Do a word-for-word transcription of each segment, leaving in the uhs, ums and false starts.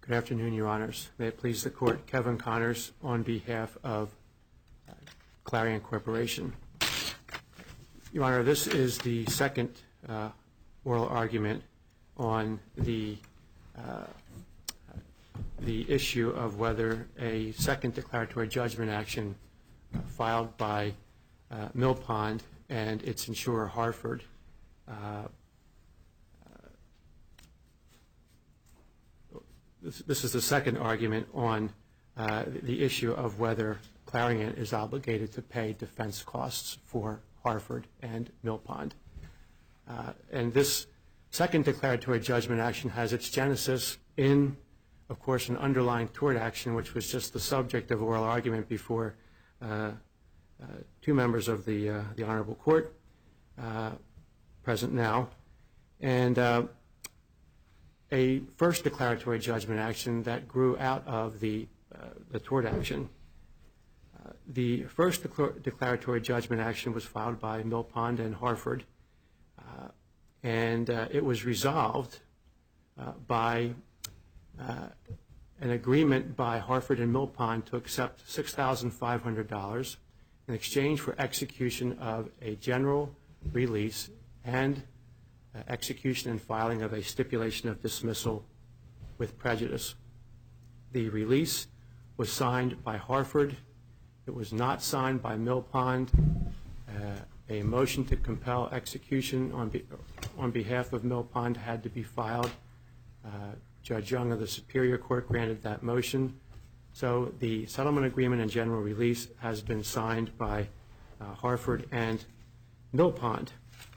Good afternoon, Your Honors. May it please the Court, Kevin Connors on behalf of uh, Clarion Corporation. Your Honor, this is the second uh, oral argument on the uh, the issue of whether a second declaratory judgment action uh, filed by uh, Mill Pond and its insurer Hartford uh, This, this is the second argument on uh, the issue of whether Clarion is obligated to pay defense costs for Hartford and Mill Pond. Uh, and this second declaratory judgment action has its genesis in, of course, an underlying tort action, which was just the subject of oral argument before uh, uh, two members of the, uh, the Honorable Court uh, present now. And uh, a first declaratory judgment action that grew out of the, uh, the tort action. Uh, the first declar declaratory judgment action was filed by Mill Pond and Hartford, uh, and uh, it was resolved uh, by uh, an agreement by Hartford and Mill Pond to accept six thousand five hundred dollars in exchange for execution of a general release and Uh, execution and filing of a stipulation of dismissal with prejudice. The release was signed by Hartford. It was not signed by Mill Pond. Uh, a motion to compel execution on, be on behalf of Mill Pond had to be filed. Uh, Judge Young of the Superior Court granted that motion. So the settlement agreement and general release has been signed by uh, Hartford and Mill Pond.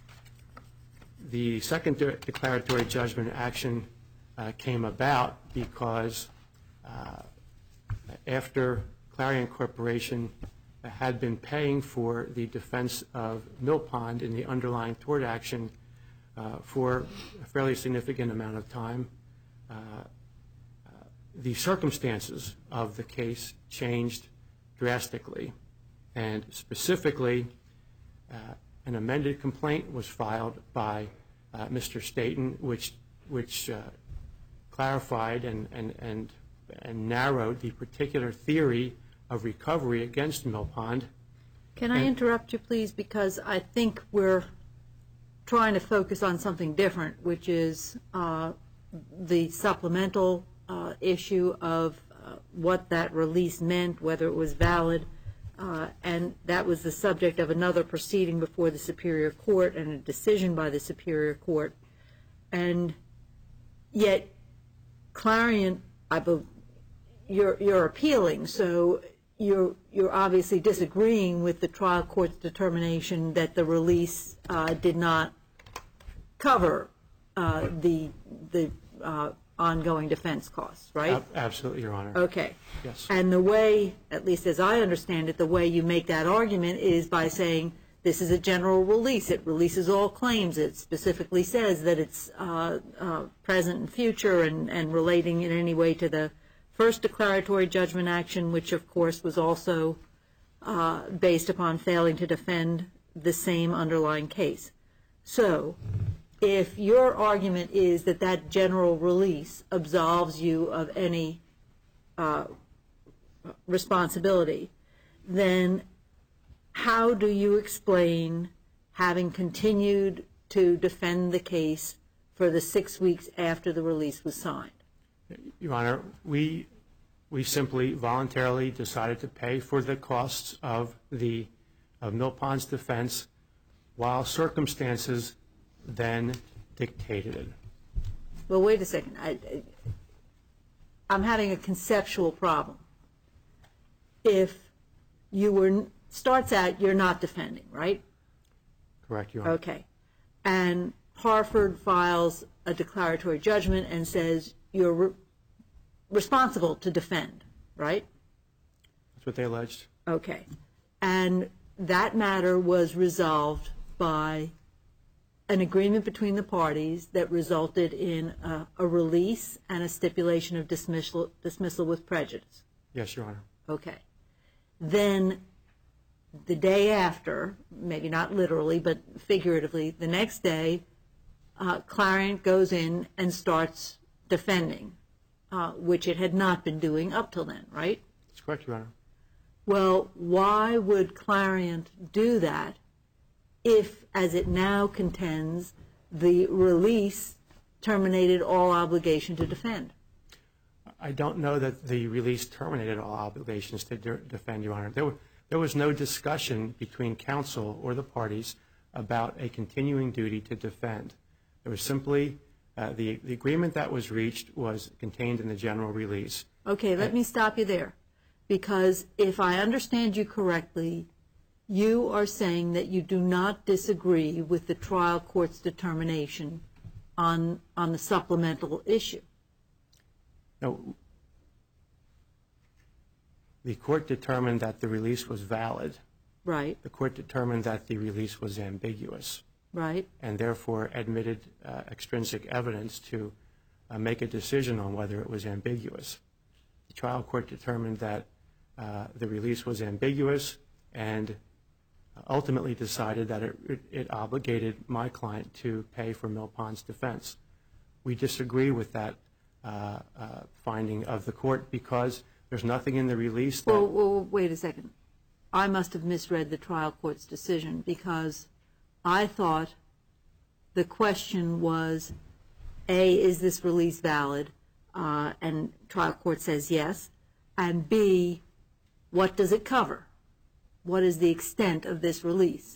The second de declaratory judgment action uh, came about because uh, after Clarion Corporation had been paying for the defense of Mill Pond in the underlying tort action uh, for a fairly significant amount of time, uh, uh, the circumstances of the case changed drastically. And specifically, uh, an amended complaint was filed by uh, Mister Staten, which which uh, clarified and, and and and narrowed the particular theory of recovery against Mill Pond. Can I interrupt you, please, because I think we're trying to focus on something different, which is uh, the supplemental uh, issue of uh, what that release meant, whether it was valid. Uh, and that was the subject of another proceeding before the Superior Court and a decision by the Superior Court. And yet, Clarion, I believe, you're, you're appealing, so you're, you're obviously disagreeing with the trial court's determination that the release uh, did not cover uh, the, the uh, ongoing defense costs, right? Absolutely, Your Honor. Okay. Yes. And the way, at least as I understand it, the way you make that argument is by saying this is a general release. It releases all claims. It specifically says that it's uh, uh, present and future and, and relating in any way to the first declaratory judgment action, which of course was also uh, based upon failing to defend the same underlying case. So if your argument is that that general release absolves you of any uh, responsibility, then how do you explain having continued to defend the case for the six weeks after the release was signed? Your Honor, we, we simply voluntarily decided to pay for the costs of, the, of Mill Pond's defense while circumstances then dictated it. Well, wait a second. I, I'm having a conceptual problem. If you were, starts out, you're not defending, right? Correct, Your Honor. Okay. And Hartford files a declaratory judgment and says you're re responsible to defend, right? That's what they alleged. Okay. And that matter was resolved by an agreement between the parties that resulted in a, a release and a stipulation of dismissal, dismissal with prejudice. Yes, Your Honor. Okay. Then the day after, maybe not literally, but figuratively, the next day, uh, Clarion goes in and starts defending uh, which it had not been doing up till then, right? That's correct, Your Honor. Well, why would Clariant do that if, as it now contends, the release terminated all obligation to defend? I don't know that the release terminated all obligations to de- defend, Your Honor. There, were, there was no discussion between counsel or the parties about a continuing duty to defend. There was simply uh, the, the agreement that was reached was contained in the general release. Okay, let me stop you there. Because if I understand you correctly, you are saying that you do not disagree with the trial court's determination on, on the supplemental issue. No. The court determined that the release was valid. Right. The court determined that the release was ambiguous. Right. And therefore admitted uh, extrinsic evidence to uh, make a decision on whether it was ambiguous. The trial court determined that uh, the release was ambiguous and ultimately decided that it, it, it obligated my client to pay for Mill Pond's defense. We disagree with that uh, uh, finding of the court because there's nothing in the release that... Well, well, wait a second. I must have misread the trial court's decision because I thought the question was, A, is this release valid? Uh, and trial court says yes. And B, what does it cover? What is the extent of this release?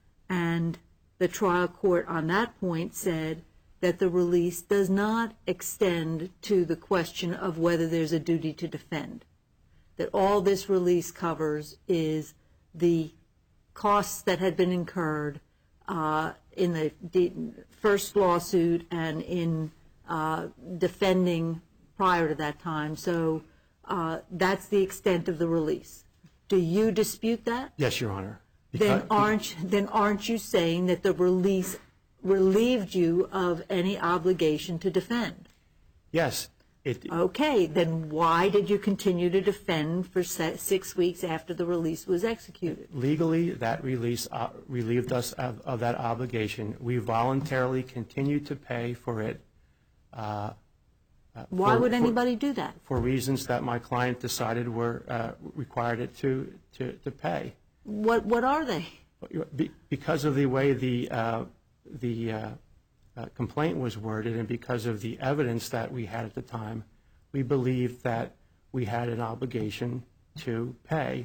And the trial court on that point said that the release does not extend to the question of whether there's a duty to defend. That all this release covers is the costs that had been incurred uh, in the de- first lawsuit and in uh, defending prior to that time. So uh, that's the extent of the release. Do you dispute that? Yes, Your Honor. Then aren't, then aren't you saying that the release relieved you of any obligation to defend? Yes. It, Okay, then why did you continue to defend for six weeks after the release was executed? Legally, that release uh, relieved us of, of that obligation. We voluntarily continued to pay for it. Uh, uh, Why for, would for, anybody do that? For reasons that my client decided were uh, required it to, to, to pay. What what are they? Be, because of the way the uh, the uh, uh, complaint was worded and because of the evidence that we had at the time, we believed that we had an obligation to pay.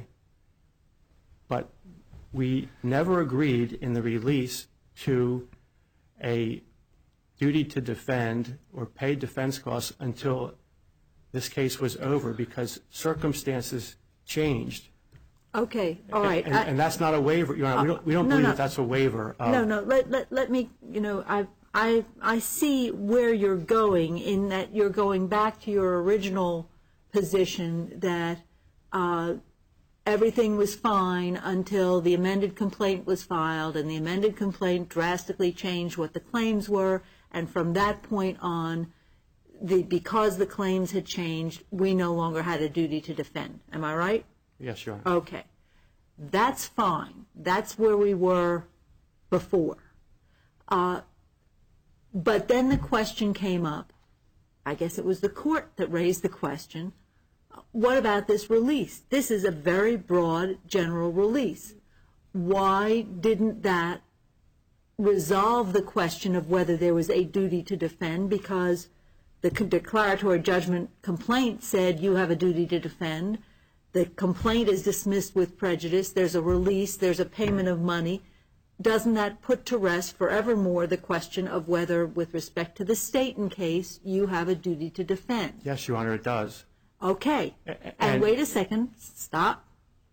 But we never agreed in the release to a duty to defend or pay defense costs until this case was over because circumstances changed. Okay, all right. And, and, and that's not a waiver. Your Honor, we don't, we don't no, believe no. that that's a waiver. Of, No, no, let, let, let me, you know, I, I, I see where you're going in that you're going back to your original position that uh, everything was fine until the amended complaint was filed, and the amended complaint drastically changed what the claims were, and from that point on, the, because the claims had changed, we no longer had a duty to defend. Am I right? Yes, Your Honor. Okay. That's fine. That's where we were before. Uh, but then the question came up. I guess it was the court that raised the question. What about this release? This is a very broad general release. Why didn't that resolve the question of whether there was a duty to defend? Because the declaratory judgment complaint said you have a duty to defend. The complaint is dismissed with prejudice. There's a release. There's a payment of money. Doesn't that put to rest forevermore the question of whether, with respect to the Staten case, you have a duty to defend? Yes, Your Honor, it does. Okay. And, and wait a second. Stop.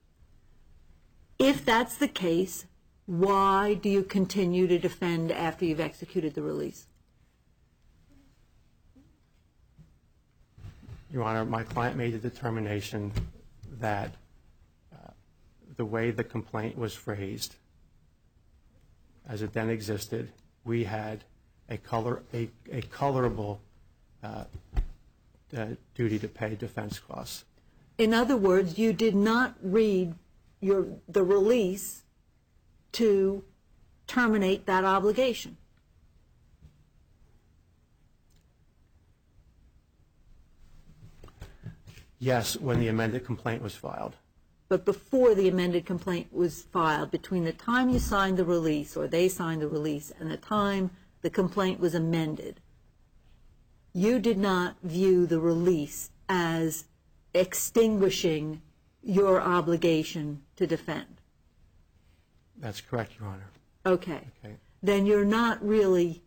If that's the case, why do you continue to defend after you've executed the release? Your Honor, my client made the determination that uh, the way the complaint was phrased, as it then existed, we had a color a, a colorable uh, uh, duty to pay defense costs. In other words, you did not read your the release to terminate that obligation. Yes, when the amended complaint was filed. But before the amended complaint was filed, between the time you signed the release or they signed the release and the time the complaint was amended, you did not view the release as extinguishing your obligation to defend. That's correct, Your Honor. Okay. Okay. Then you're not really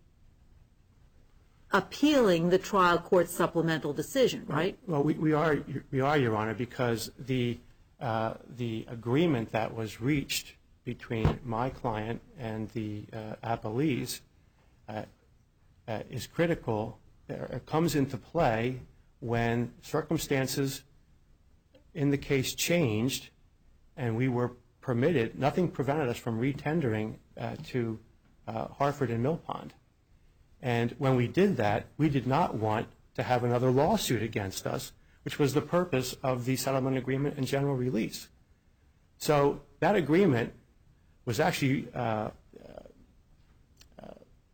appealing the trial court's supplemental decision, right? Well, we, we are, we are, Your Honor, because the uh, the agreement that was reached between my client and the uh, appellees uh, uh, is critical. It comes into play when circumstances in the case changed, and we were permitted. Nothing prevented us from retendering uh, to uh, Hartford and Mill Pond. And when we did that, we did not want to have another lawsuit against us, which was the purpose of the settlement agreement and general release. So that agreement was actually, uh, uh,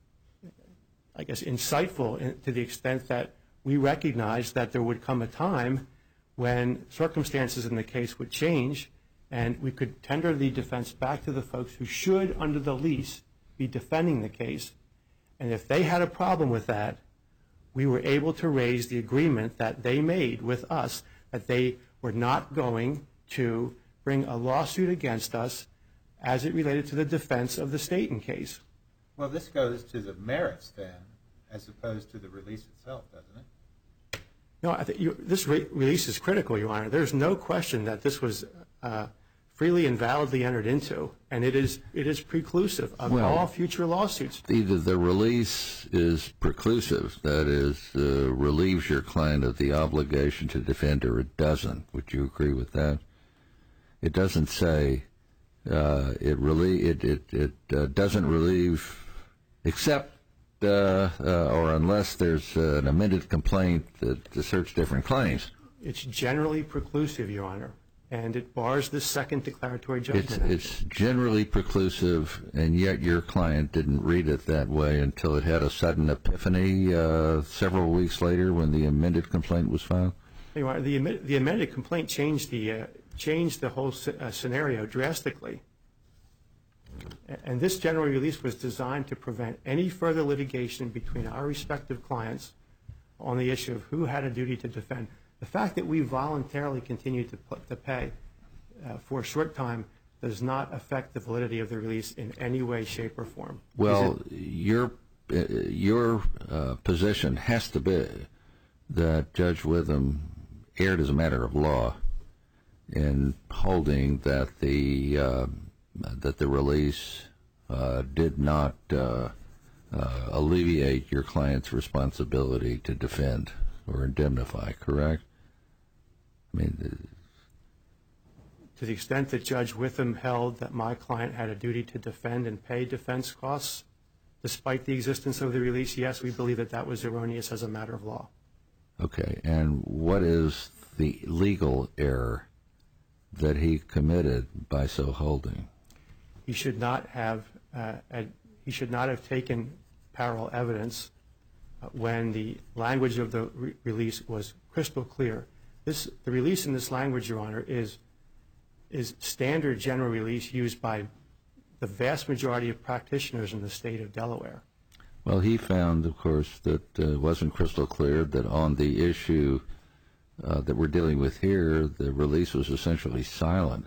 I guess, insightful in, to the extent that we recognized that there would come a time when circumstances in the case would change, and we could tender the defense back to the folks who should, under the lease, be defending the case. And if they had a problem with that, we were able to raise the agreement that they made with us that they were not going to bring a lawsuit against us as it related to the defense of the Staten case. Well, this goes to the merits then, as opposed to the release itself, doesn't it? No, I think you, this re release is critical, Your Honor. There's no question that this was uh, freely and validly entered into, and it is it is preclusive of well, all future lawsuits. Either the release is preclusive, that is, uh, relieves your client of the obligation to defend, or it doesn't. Would you agree with that? It doesn't say uh, it really it it it uh, doesn't relieve, except uh, uh, or unless there's uh, an amended complaint that asserts different claims. It's generally preclusive, Your Honor, and it bars the second declaratory judgment. It's, it's generally preclusive, and yet your client didn't read it that way until it had a sudden epiphany uh, several weeks later when the amended complaint was filed? Your Honor, the, the amended complaint changed the, uh, changed the whole uh, scenario drastically. And this general release was designed to prevent any further litigation between our respective clients on the issue of who had a duty to defend. The fact that we voluntarily continued to, to pay uh, for a short time does not affect the validity of the release in any way, shape, or form. Well, your, uh, your uh, position has to be that Judge Witham erred as a matter of law in holding that the uh, that the release uh, did not uh, uh, alleviate your client's responsibility to defend or indemnify, correct? I mean, to the extent that Judge Witham held that my client had a duty to defend and pay defense costs, despite the existence of the release, yes, we believe that that was erroneous as a matter of law. Okay, and what is the legal error that he committed by so holding? He should not have uh, ad, he should not have taken parallel evidence uh, when the language of the re release was crystal clear. This the release in this language, Your Honor, is is standard general release used by the vast majority of practitioners in the state of Delaware. Well, he found, of course, that uh, it wasn't crystal clear that on the issue uh, that we're dealing with here, the release was essentially silent.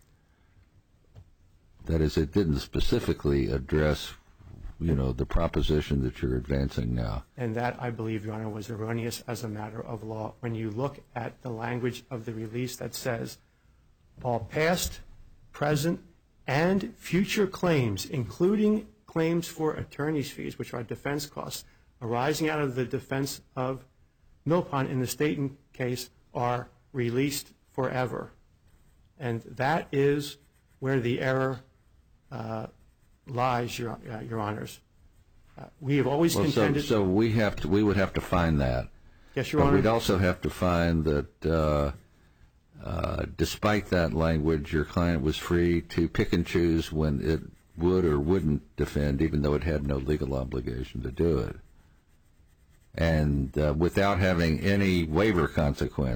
That is, it didn't specifically address, you know, the proposition that you're advancing now. And that, I believe, Your Honor, was erroneous as a matter of law. When you look at the language of the release that says, all past, present, and future claims, including claims for attorney's fees, which are defense costs, arising out of the defense of Mill Pond in the Staten case, are released forever. And that is where the error uh, lies, Your, uh, Your Honors. Uh, we have always well, contended... So, so we, have to, we would have to find that. Yes, Your but Honor. We'd also have to find that uh, uh, despite that language, your client was free to pick and choose when it would or wouldn't defend, even though it had no legal obligation to do it. And uh, without having any waiver consequence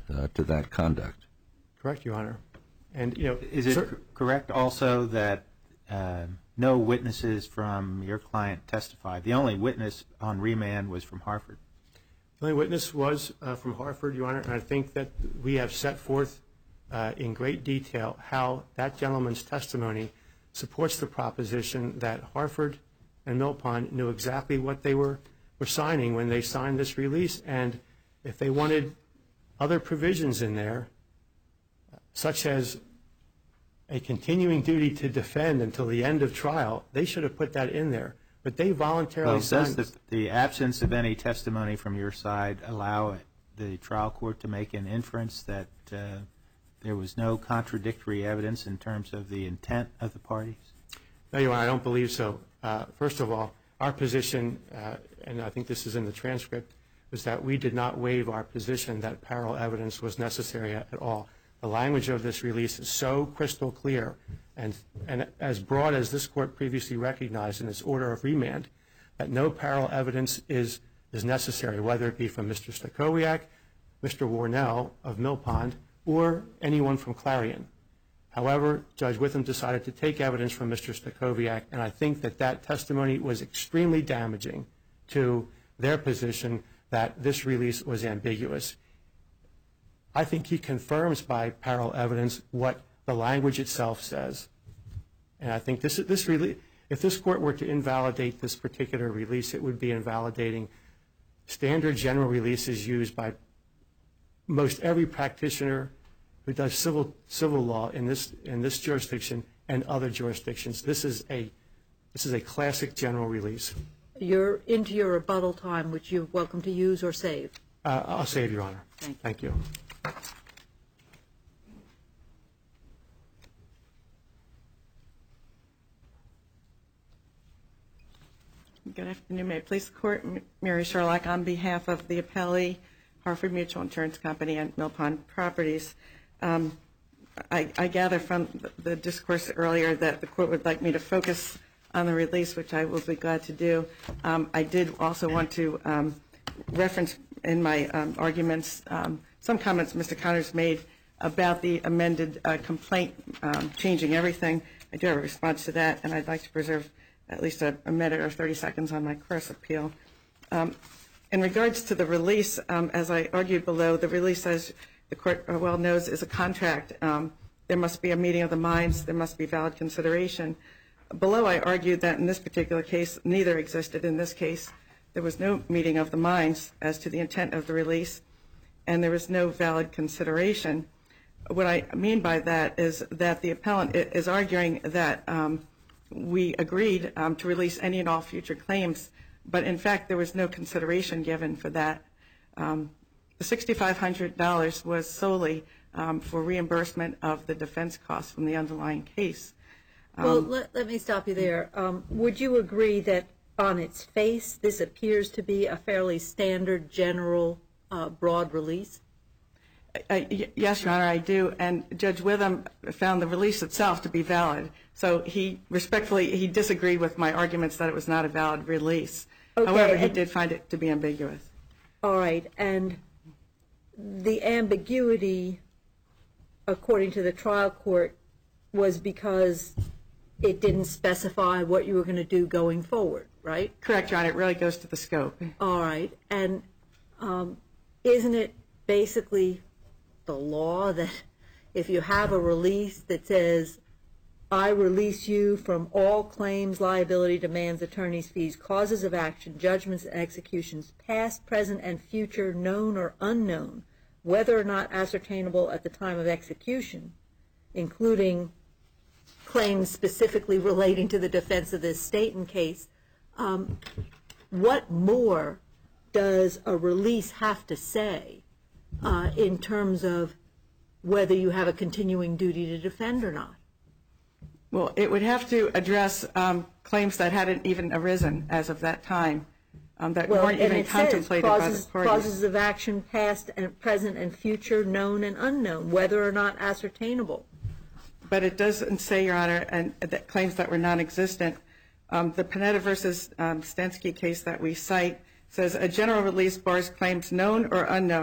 uh, to that conduct. Correct, Your Honor. And, you know, Is it cer- c- correct also that uh, no witnesses from your client testified? The only witness on remand was from Harford. The only witness was uh, from Harford, Your Honor, and I think that we have set forth uh, in great detail how that gentleman's testimony supports the proposition that Harford and Mill Pond knew exactly what they were, were signing when they signed this release, and if they wanted other provisions in there, such as a continuing duty to defend until the end of trial, they should have put that in there. But they voluntarily Well, signed. does the, the absence of any testimony from your side allow the trial court to make an inference that uh, there was no contradictory evidence in terms of the intent of the parties? No, Your Honor, I don't believe so. Uh, first of all, our position, uh, and I think this is in the transcript, was that we did not waive our position that parallel evidence was necessary at, at all. The language of this release is so crystal clear and, and as broad as this court previously recognized in its order of remand, that no parallel evidence is, is necessary, whether it be from Mister Stachowiak, Mister Warnell of Mill Pond, or anyone from Clarion. However, Judge Witham decided to take evidence from Mister Stachowiak, and I think that that testimony was extremely damaging to their position that this release was ambiguous. I think he confirms by parallel evidence what the language itself says. And I think this, this release, if this court were to invalidate this particular release, it would be invalidating standard general releases used by most every practitioner who does civil civil law in this in this jurisdiction and other jurisdictions. This is a this is a classic general release. You're into your rebuttal time, which you're welcome to use or save. Uh, I'll save, Your Honor. Thank you. Thank you. Good afternoon. May it please the Court. Mary Sherlock on behalf of the appellee, Harford Mutual Insurance Company and Mill Pond Properties. Um, I, I gather from the discourse earlier that the Court would like me to focus on the release, which I will be glad to do. Um, I did also want to um, reference in my um, arguments um, some comments Mister Connors made about the amended uh, complaint um, changing everything. I do have a response to that, and I'd like to preserve at least a, a minute or thirty seconds on my cross appeal. Um, in regards to the release, um, as I argued below, the release, as the Court well knows, is a contract. Um, there must be a meeting of the minds. There must be valid consideration. Below, I argued that in this particular case, neither existed. In this case, there was no meeting of the minds as to the intent of the release, and there was no valid consideration. What I mean by that is that the appellant is arguing that um, we agreed um, to release any and all future claims, but in fact there was no consideration given for that. Um, the six thousand five hundred dollars was solely um, for reimbursement of the defense costs from the underlying case. Um, Well, let, let me stop you there. Um, would you agree that on its face this appears to be a fairly standard, general, uh, broad release? I, y- yes, Your Honor, I do. And Judge Witham found the release itself to be valid. So he respectfully, he disagreed with my arguments that it was not a valid release. Okay, However, he and- did find it to be ambiguous. All right, and the ambiguity, according to the trial court, was because it didn't specify what you were going to do going forward, right? Correct, Your Honor. It really goes to the scope. All right, and um, isn't it basically the law that if you have a release that says, I release you from all claims, liability, demands, attorney's fees, causes of action, judgments, and executions, past, present, and future, known or unknown, whether or not ascertainable at the time of execution, including claims specifically relating to the defense of this Staten case, um, what more does a release have to say uh, in terms of whether you have a continuing duty to defend or not? Well, it would have to address um, claims that hadn't even arisen as of that time, um, that Well, weren't and even it says contemplated causes, by the parties. causes of action past and present and future, known and unknown, whether or not ascertainable. But it doesn't say, Your Honor, and that claims that were non-existent. Um, the Panetta versus um, Stensky case that we cite says a general release bars claims known or unknown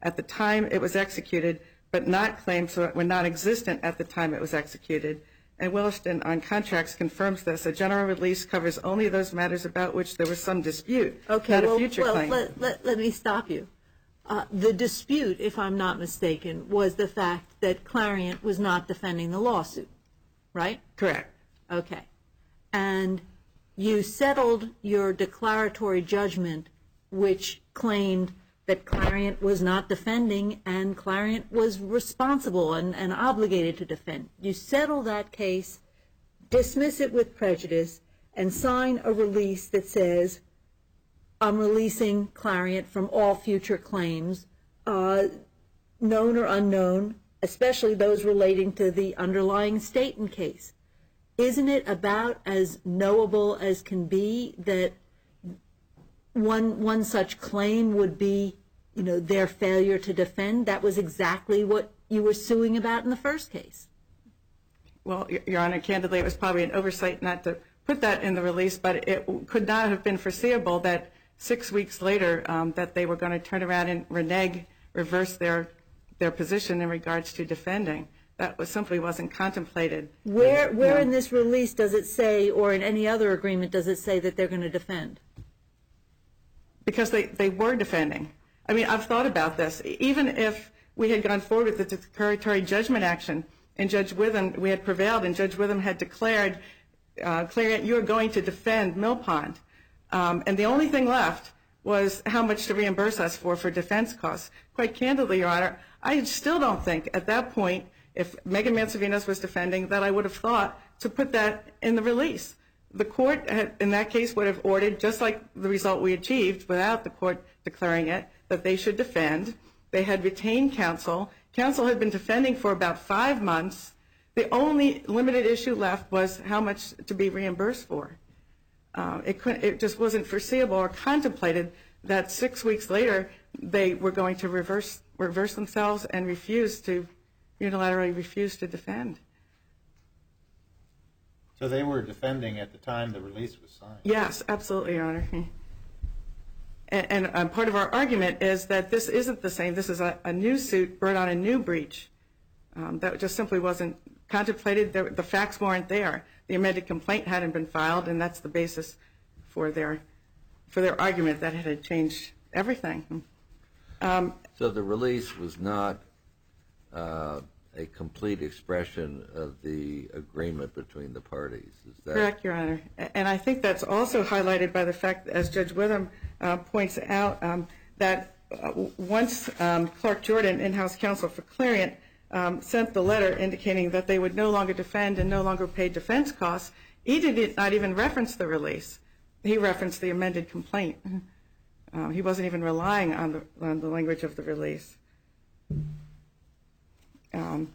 at the time it was executed, but not claims that were non-existent at the time it was executed. And Williston on contracts confirms this. A general release covers only those matters about which there was some dispute, Okay, not well, a future well claim. let, let, let me stop you. Uh, the dispute, if I'm not mistaken, was the fact that Clariant was not defending the lawsuit, right? Correct. Okay. And you settled your declaratory judgment, which claimed that Clariant was not defending and Clariant was responsible and, and obligated to defend. You settle that case, dismiss it with prejudice, and sign a release that says, I'm releasing Clariant from all future claims, uh, known or unknown, especially those relating to the underlying Staten case. Isn't it about as knowable as can be that one one such claim would be, you know, their failure to defend? That was exactly what you were suing about in the first case. Well, Your Honor, candidly, it was probably an oversight not to put that in the release, but it could not have been foreseeable that six weeks later um, that they were going to turn around and renege, reverse their their position in regards to defending. That was simply wasn't contemplated. Where where No. in this release does it say, or in any other agreement, does it say that they're going to defend? Because they, they were defending. I mean, I've thought about this. Even if we had gone forward with the declaratory judgment action and Judge Witham, we had prevailed and Judge Witham had declared, uh, Clariant, you are going to defend Mill Pond. Um, and the only thing left was how much to reimburse us for for defense costs. Quite candidly, Your Honor, I still don't think at that point, if Megan Mansovinos was defending, that I would have thought to put that in the release. The court, had, in that case, would have ordered, just like the result we achieved without the court declaring it, that they should defend. They had retained counsel. Counsel had been defending for about five months. The only limited issue left was how much to be reimbursed for. Uh, it, couldn't, it just wasn't foreseeable or contemplated that six weeks later they were going to reverse, reverse themselves and refuse to, unilaterally refuse to defend. So they were defending at the time the release was signed? Yes, absolutely, Your Honor. And, and um, part of our argument is that this isn't the same. This is a, a new suit brought on a new breach. Um, that just simply wasn't contemplated. The, the facts weren't there. The amended complaint hadn't been filed, and that's the basis for their for their argument that it had changed everything. Um, So the release was not uh, a complete expression of the agreement between the parties. Is that Correct, Your Honor. And I think that's also highlighted by the fact, as Judge Witham uh, points out, um, that uh, once um, Clark Jordan, in-house counsel for Clariant, um, sent the letter indicating that they would no longer defend and no longer pay defense costs, he did not even reference the release. He referenced the amended complaint. Uh, he wasn't even relying on the, on the language of the release. Um,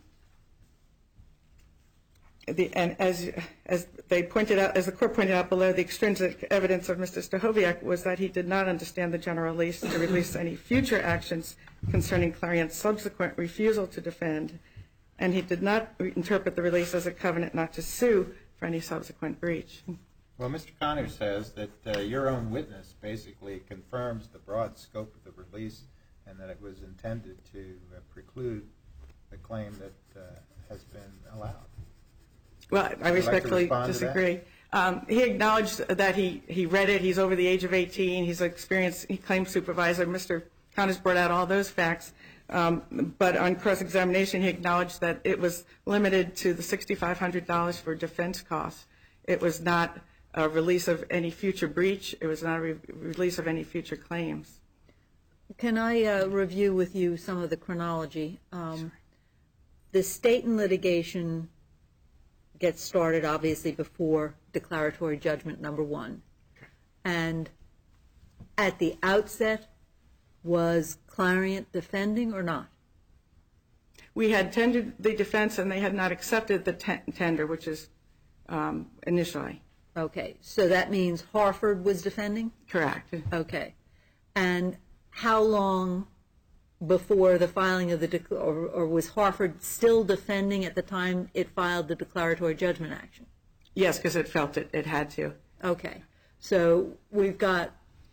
The, and as as they pointed out, as the court pointed out below, the extrinsic evidence of Mister Stachowiak was that he did not understand the general release to release any future actions concerning Clariant's subsequent refusal to defend, and he did not interpret the release as a covenant not to sue for any subsequent breach. Well, Mister Connors says that uh, your own witness basically confirms the broad scope of the release and that it was intended to uh, preclude the claim that uh, has been allowed. Well, I respectfully respond to disagree. Um, he acknowledged that he, he read it. He's over the age of eighteen. He's an experienced, he claims supervisor. Mister Connors brought out all those facts. Um, but on cross-examination, he acknowledged that it was limited to the six thousand five hundred dollars for defense costs. It was not a release of any future breach. It was not a re release of any future claims. Can I uh, review with you some of the chronology? Um, the Staten litigation gets started, obviously, before declaratory judgment number one. And at the outset, was Clariant defending or not? We had tendered the defense, and they had not accepted the ten tender, which is um, initially. Okay, so that means Harford was defending? Correct. Okay. And how long before the filing of the, dec or, or was Harford still defending at the time it filed the declaratory judgment action? Yes, because it felt it, it had to. Okay. So we've got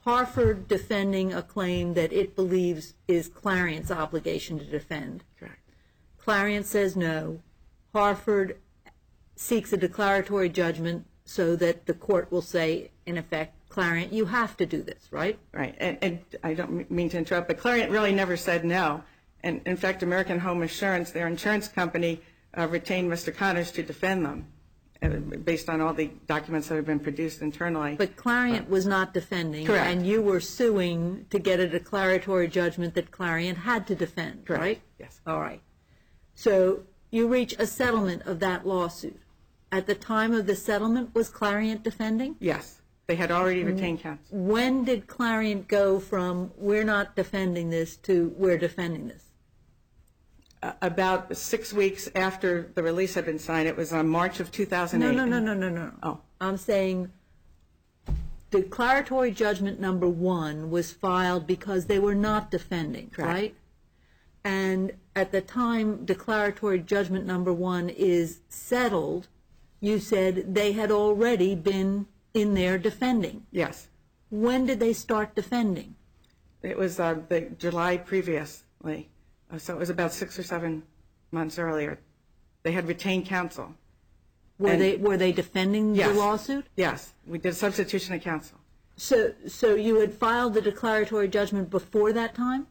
Harford defending a claim that it believes is Clariant's obligation to defend. Correct. Clariant says no. Harford seeks a declaratory judgment so that the court will say, in effect, Clariant, you have to do this, right? Right. And, and I don't mean to interrupt, but Clariant really never said no. And in fact, American Home Assurance, their insurance company, uh, retained Mister Connors to defend them, uh, based on all the documents that have been produced internally. But Clariant was not defending. Correct. And you were suing to get a declaratory judgment that Clariant had to defend, Correct. right? Yes. All right. So you reach a settlement of that lawsuit. At the time of the settlement, was Clariant defending? Yes. They had already retained counsel. When did Clariant go from we're not defending this to we're defending this? Uh, about six weeks after the release had been signed. It was on March of two thousand eight. No, no, no, no, no, no. Oh. I'm saying declaratory judgment number one was filed because they were not defending, Correct. right? And at the time declaratory judgment number one is settled, you said they had already been in there defending. Yes. When did they start defending? It was uh, the July previously. Uh, so it was about six or seven months earlier. They had retained counsel. Were And- they were they defending Yes. the lawsuit? Yes. We did substitution of counsel. So so you had filed the declaratory judgment before that time?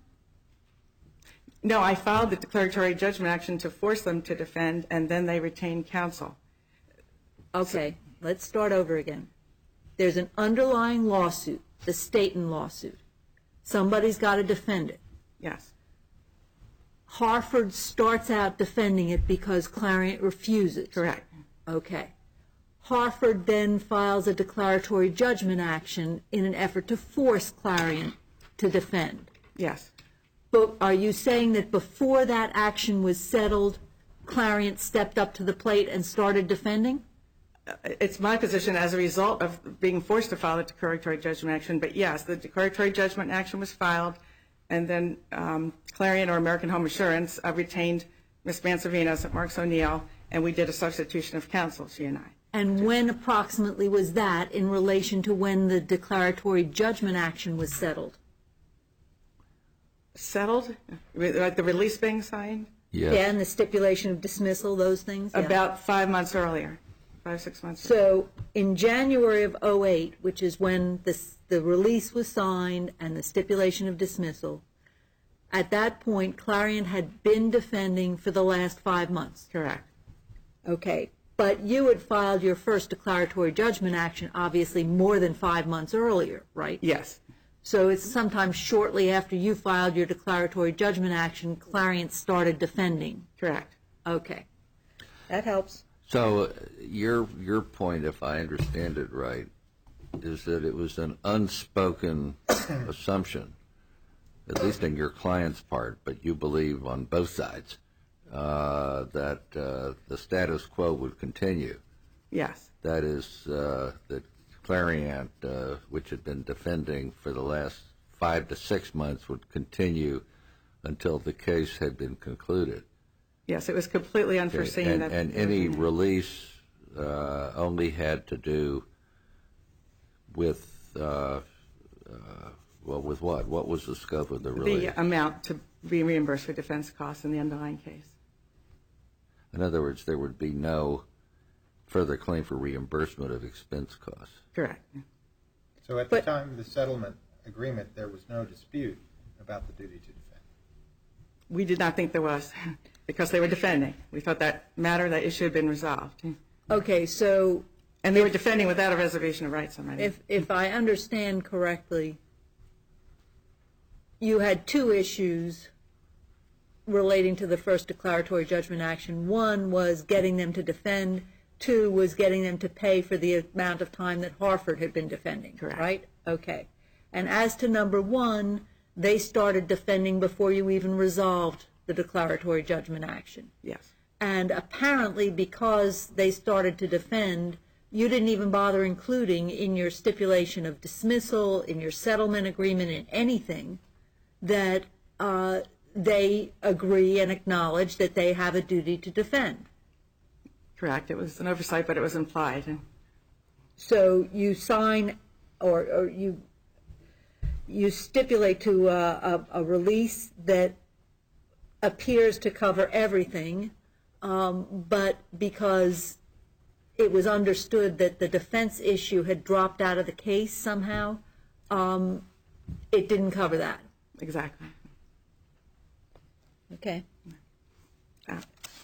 No, I filed the declaratory judgment action to force them to defend, and then they retained counsel. Okay, let's start over again. There's an underlying lawsuit, the Staten lawsuit. Somebody's got to defend it. Yes. Harford starts out defending it because Clariant refuses. Correct. Okay. Harford then files a declaratory judgment action in an effort to force Clariant to defend. Yes. But are you saying that before that action was settled, Clariant stepped up to the plate and started defending? It's my position as a result of being forced to file a declaratory judgment action, but yes, the declaratory judgment action was filed, and then um, Clariant or American Home Assurance uh, retained Miz Mansovinos at Marks O'Neill, and we did a substitution of counsel, she and I. And when approximately was that in relation to when the declaratory judgment action was settled? Settled? Like the release being signed? Yes. Yeah, and the stipulation of dismissal, those things? Yeah. About five months earlier, five, six months. So in January of oh eight, which is when this, the release was signed and the stipulation of dismissal, at that point, Clariant had been defending for the last five months. Correct. Okay. But you had filed your first declaratory judgment action, obviously, more than five months earlier, right? Yes. So it's sometime shortly after you filed your declaratory judgment action, Clariant started defending. Correct. Okay. That helps. So uh, your your point, if I understand it right, is that it was an unspoken assumption, at least in your client's part, but you believe on both sides, uh, that uh, the status quo would continue. Yes. That is, uh, that Clariant, uh, which had been defending for the last five to six months, would continue until the case had been concluded. Yes, it was completely unforeseen. And, that and any release uh, only had to do with, uh, uh, well, with what? What was the scope of the release? the amount to be reimbursed for defense costs in the underlying case. In other words, there would be no further claim for reimbursement of expense costs. Correct. So at the But- time of the settlement agreement, there was no dispute about the duty to defend. We did not think there was, because they were defending. We thought that matter, that issue had been resolved. Okay, so And they were defending without a reservation of rights on my name. if, if I understand correctly, you had two issues relating to the first declaratory judgment action. One was getting them to defend. Two was getting them to pay for the amount of time that Harford had been defending. Correct. Right? Okay. And as to number one, they started defending before you even resolved the declaratory judgment action. Yes. And apparently because they started to defend, you didn't even bother including in your stipulation of dismissal, in your settlement agreement, in anything, that uh, they agree and acknowledge that they have a duty to defend. Correct. It was an oversight, but it was implied. So you sign, or, or you, you stipulate to a, a, a release that appears to cover everything, um, but because it was understood that the defense issue had dropped out of the case somehow, um, it didn't cover that. Exactly. Okay. Uh,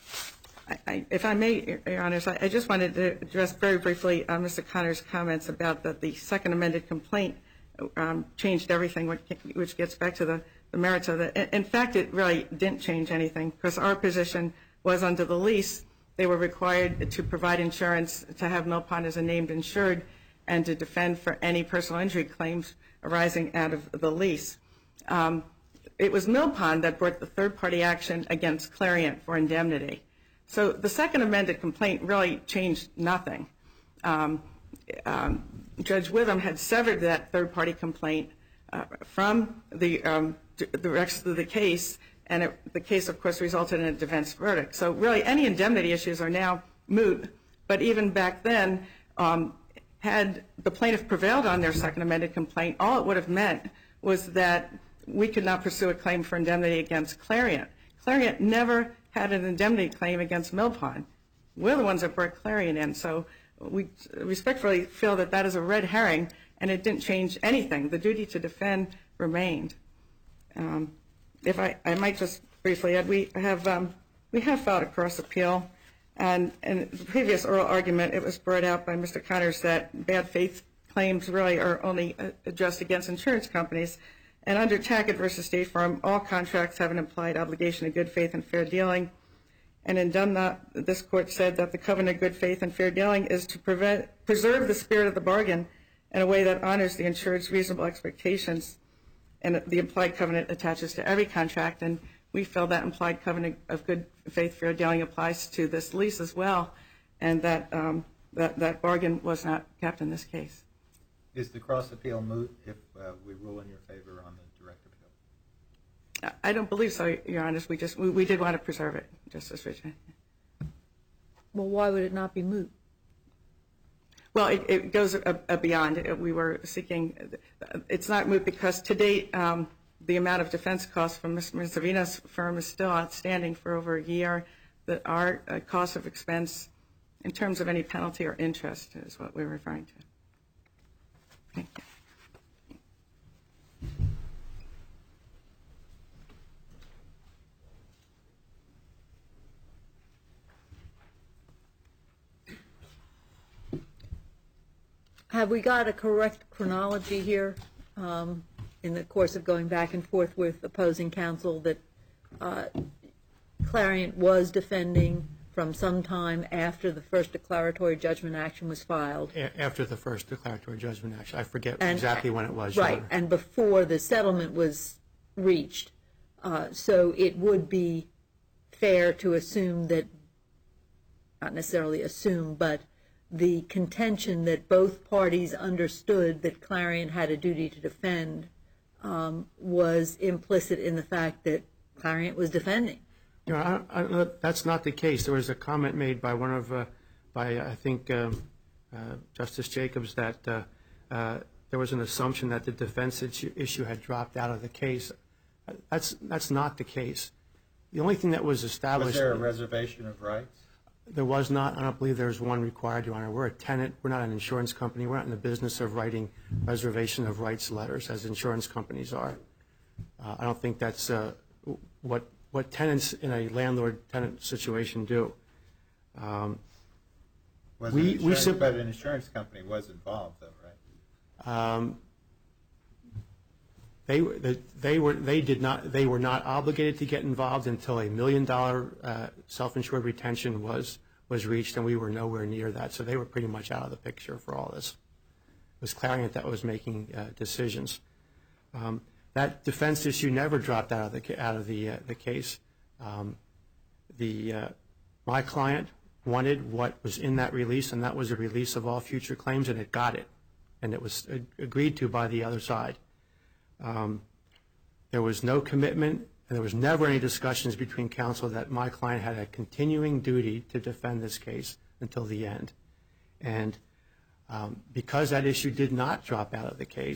I, I, if I may, Your Honors, I, I just wanted to address very briefly uh, Mister Connor's comments about that the second amended complaint um, changed everything, which, which gets back to the, the merits of it. In, in fact, it really didn't change anything, because our position was under the lease, they were required to provide insurance, to have Mill Pond as a named insured, and to defend for any personal injury claims arising out of the lease. Um, it was Mill Pond that brought the third-party action against Clariant for indemnity. So the second amended complaint really changed nothing. Um, um, Judge Witham had severed that third-party complaint uh, from the, um, the rest of the case, and it, the case, of course, resulted in a defense verdict. So really, any indemnity issues are now moot. But even back then, um, had the plaintiff prevailed on their second amended complaint, all it would have meant was that we could not pursue a claim for indemnity against Clariant. Clariant never had an indemnity claim against Mill Pond. We're the ones that brought Clariant in. So we respectfully feel that that is a red herring, and it didn't change anything. The duty to defend remained. Um, if I, I might just briefly add, we have um, we have filed a cross appeal, and in the previous oral argument, it was brought out by Mister Connors that bad faith claims really are only addressed against insurance companies. And under Tackett versus State Farm, all contracts have an implied obligation of good faith and fair dealing. And in Dunlop, this court said that the covenant of good faith and fair dealing is to prevent, preserve the spirit of the bargain in a way that honors the insured's reasonable expectations. And the implied covenant attaches to every contract. And we feel that implied covenant of good faith, fair dealing applies to this lease as well. And that, um, that, that bargain was not kept in this case. Is the cross appeal moot if uh, we rule in your favor on the direct appeal? I don't believe so, Your Honor. We just we, we did want to preserve it, Justice Richard. Well, why would it not be moot? Well, it, it goes a, a beyond. It, we were seeking. It's not moot because to date, um, the amount of defense costs from Miz Savina's firm is still outstanding for over a year. That our uh, cost of expense, in terms of any penalty or interest, is what we're referring to. Thank you. Have we got a correct chronology here um, in the course of going back and forth with opposing counsel that uh, Clariant was defending from some time after the first declaratory judgment action was filed? A- after the first declaratory judgment action. I forget And- exactly when it was. Your Right, Honor. and before the settlement was reached. Uh, so it would be fair to assume that, not necessarily assume, but the contention that both parties understood that Clariant had a duty to defend um, was implicit in the fact that Clariant was defending. You know, I, I, that's not the case. There was a comment made by one of, uh, by I think um, uh, Justice Jacobs that uh, uh, there was an assumption that the defense issue, issue had dropped out of the case. That's that's not the case. The only thing that was established. Was there a reservation of rights? There was not. I don't believe there's one required, Your Honor. We're a tenant. We're not an insurance company. We're not in the business of writing reservation of rights letters as insurance companies are. Uh, I don't think that's uh, what what tenants in a landlord-tenant situation do. Um, Was we- an we insurance, sim- but an insurance company was involved, though, right? Um, they were they were they did not they were not obligated to get involved until a million dollar uh, self-insured retention was was reached, and we were nowhere near that. So they were pretty much out of the picture for all this. It was Clariant that was making uh, decisions. Um, that defense issue never dropped out of the out of the uh, the case. Um, the uh, my client wanted what was in that release, and that was a release of all future claims, and it got it, and it was agreed to by the other side. Um, there was no commitment, and there was never any discussions between counsel that my client had a continuing duty to defend this case until the end. And um, because that issue did not drop out of the case,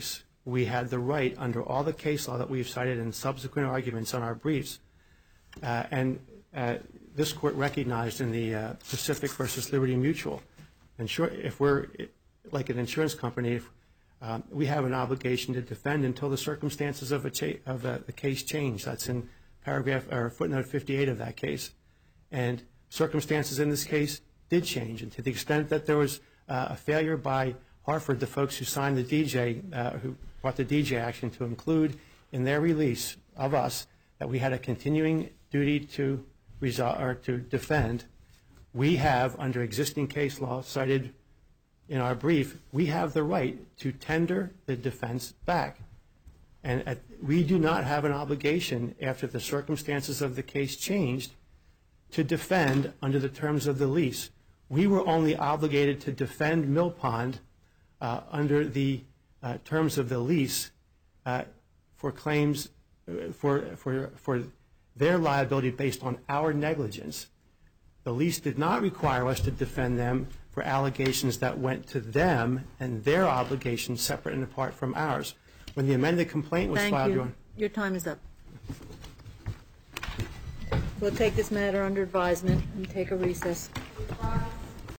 we had the right, under all the case law that we've cited in subsequent arguments on our briefs, uh, and uh, this court recognized in the uh, Pacific versus Liberty Mutual, insure, if we're like an insurance company, if, um, we have an obligation to defend until the circumstances of, a cha- of a, the case change. That's in paragraph or footnote fifty-eight of that case. And circumstances in this case did change, and to the extent that there was uh, a failure by Hartford, the folks who signed the D J, uh, who brought the D J action, to include in their release of us that we had a continuing duty to resolve or to defend, we have, under existing case law cited in our brief, we have the right to tender the defense back. And at, we do not have an obligation, after the circumstances of the case changed, to defend under the terms of the lease. We were only obligated to defend Mill Pond uh, under the uh, terms of the lease uh, for claims uh, for, for, for their liability based on our negligence. The lease did not require us to defend them for allegations that went to them and their obligations separate and apart from ours. When the amended complaint was Thank filed, you. Your Honor, Your time is up. We'll take this matter under advisement and take a recess.